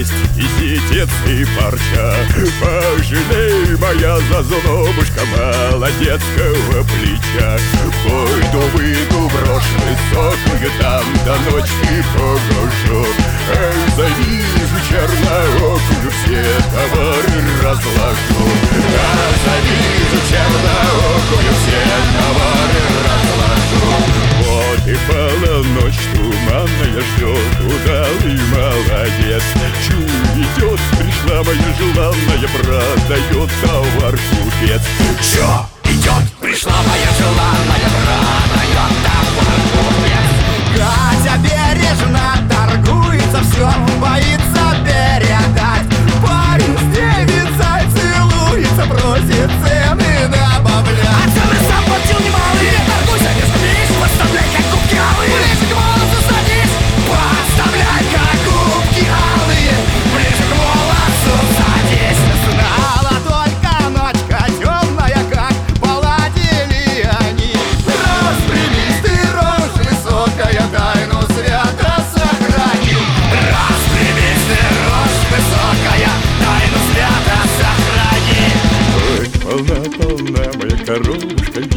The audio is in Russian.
есть и ситец, и парча. Пожалей, моя зазубушка молодецкого плеча. Пойду выйду, брошь высокую, там до ночи погожу. Эй, завижу черноокую, все товары разложу. А завижу черноокую, все товары разложу. Вот и полночь туманная ждет, удалый молодец. Чу идет, пришла моя желанная, продает товар купец. Чё идет, пришла моя желанная, продает товар купец. Катя бережно торгуется, все боится передать. Парень с девицей целуется, просит цены добавлять. А цены сам платил немалые, торгуйся, не скупись, подставляй как губки алые. Ближе к волосу садись, подставляй как губки алые. Ближе к волосу садись. Знала только ночка темная, как поладили они. Распрямись ты, рожь высокая, тайну свято сохрани. Распрямись ты, рожь высокая, тайну свято сохрани. Ой, полна, полна моя коровушка,